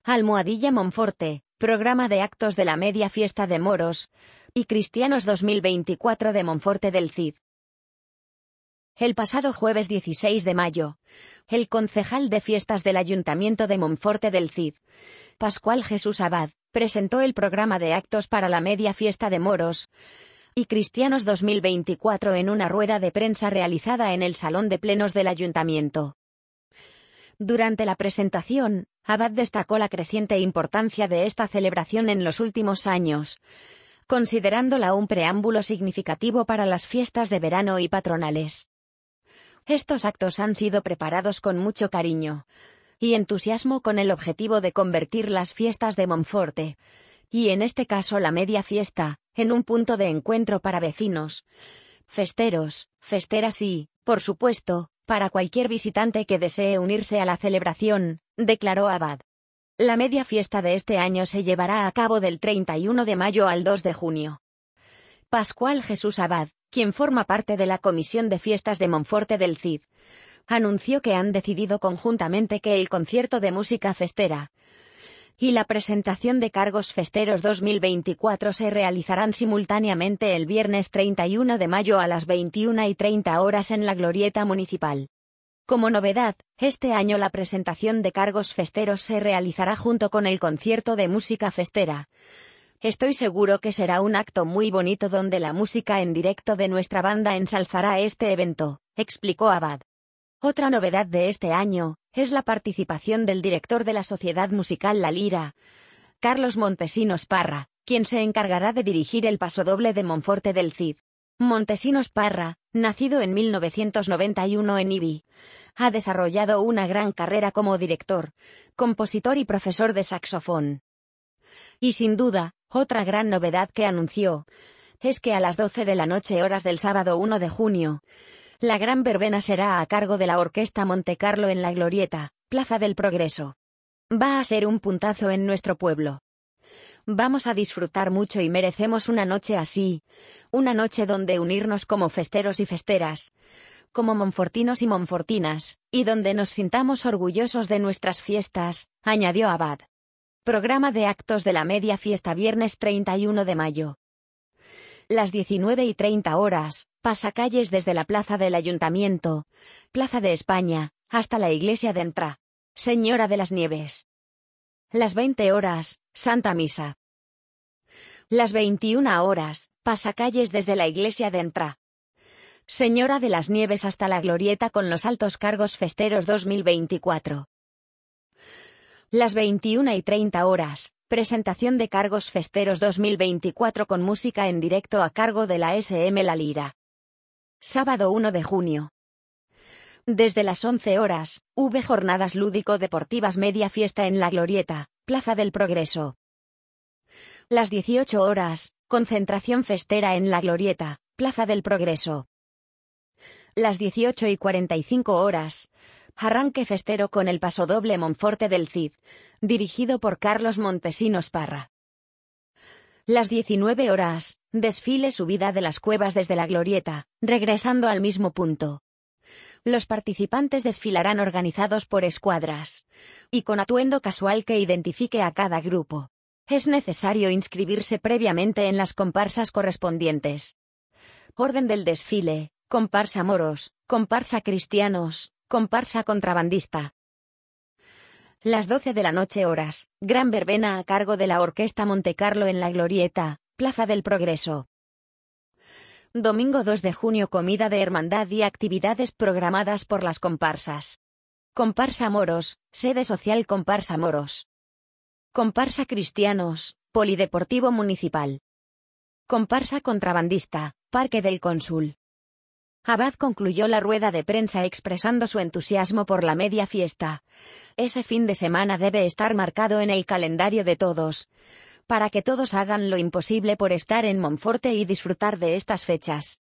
Almohadilla Monforte, programa de actos de la media fiesta de moros y cristianos 2024 de Monforte del Cid. El pasado jueves 16 de mayo, el concejal de fiestas del Ayuntamiento de Monforte del Cid, Pascual Jesús Abad, presentó el programa de actos para la media fiesta de moros y cristianos 2024 en una rueda de prensa realizada en el Salón de Plenos del Ayuntamiento. Durante la presentación, Abad destacó la creciente importancia de esta celebración en los últimos años, considerándola un preámbulo significativo para las fiestas de verano y patronales. Estos actos han sido preparados con mucho cariño y entusiasmo con el objetivo de convertir las fiestas de Monforte, y en este caso la media fiesta, en un punto de encuentro para vecinos, festeros, festeras y, por supuesto, para cualquier visitante que desee unirse a la celebración, declaró Abad. La media fiesta de este año se llevará a cabo del 31 de mayo al 2 de junio. Pascual Jesús Abad, quien forma parte de la Comisión de Fiestas de Monforte del Cid, anunció que han decidido conjuntamente que el concierto de música festera y la presentación de cargos festeros 2024 se realizarán simultáneamente el viernes 31 de mayo a las 21:30 horas en la Glorieta Municipal. Como novedad, este año la presentación de cargos festeros se realizará junto con el concierto de música festera. Estoy seguro que será un acto muy bonito donde la música en directo de nuestra banda ensalzará este evento, explicó Abad. Otra novedad de este año es la participación del director de la Sociedad Musical La Lira, Carlos Montesinos Parra, quien se encargará de dirigir el pasodoble de Monforte del Cid. Montesinos Parra, nacido en 1991 en Ibi, ha desarrollado una gran carrera como director, compositor y profesor de saxofón. Y sin duda, otra gran novedad que anunció es que a las 12 de la noche horas del sábado 1 de junio, la gran verbena será a cargo de la Orquesta Montecarlo en la Glorieta, Plaza del Progreso. Va a ser un puntazo en nuestro pueblo. Vamos a disfrutar mucho y merecemos una noche así, una noche donde unirnos como festeros y festeras, como monfortinos y monfortinas, y donde nos sintamos orgullosos de nuestras fiestas, añadió Abad. Programa de actos de la media fiesta viernes 31 de mayo. Las 19:30 horas, pasacalles desde la plaza del Ayuntamiento, Plaza de España, hasta la iglesia de Ntra. Señora de las Nieves. Las 20 horas, Santa Misa. Las 21 horas, pasacalles desde la iglesia de Ntra. Señora de las Nieves hasta la Glorieta con los altos cargos festeros 2024. Las 21:30 horas, presentación de cargos festeros 2024 con música en directo a cargo de la SM La Lira. Sábado 1 de junio. Desde las 11 horas, jornadas lúdico-deportivas media fiesta en la Glorieta, Plaza del Progreso. Las 18 horas, concentración festera en la Glorieta, Plaza del Progreso. Las 18:45 horas, arranque festero con el pasodoble Monforte del Cid, dirigido por Carlos Montesinos Parra. Las 19 horas, desfile subida de las cuevas desde la Glorieta, regresando al mismo punto. Los participantes desfilarán organizados por escuadras y con atuendo casual que identifique a cada grupo. Es necesario inscribirse previamente en las comparsas correspondientes. Orden del desfile: comparsa moros, comparsa cristianos, comparsa contrabandista. Las 12 de la noche horas, gran verbena a cargo de la Orquesta Montecarlo en la Glorieta, Plaza del Progreso. Domingo 2 de junio comida de hermandad y actividades programadas por las comparsas. Comparsa moros, sede social comparsa moros. Comparsa cristianos, Polideportivo Municipal. Comparsa contrabandista, Parque del Cónsul. Abad concluyó la rueda de prensa expresando su entusiasmo por la media fiesta. Ese fin de semana debe estar marcado en el calendario de todos, para que todos hagan lo imposible por estar en Monforte y disfrutar de estas fechas.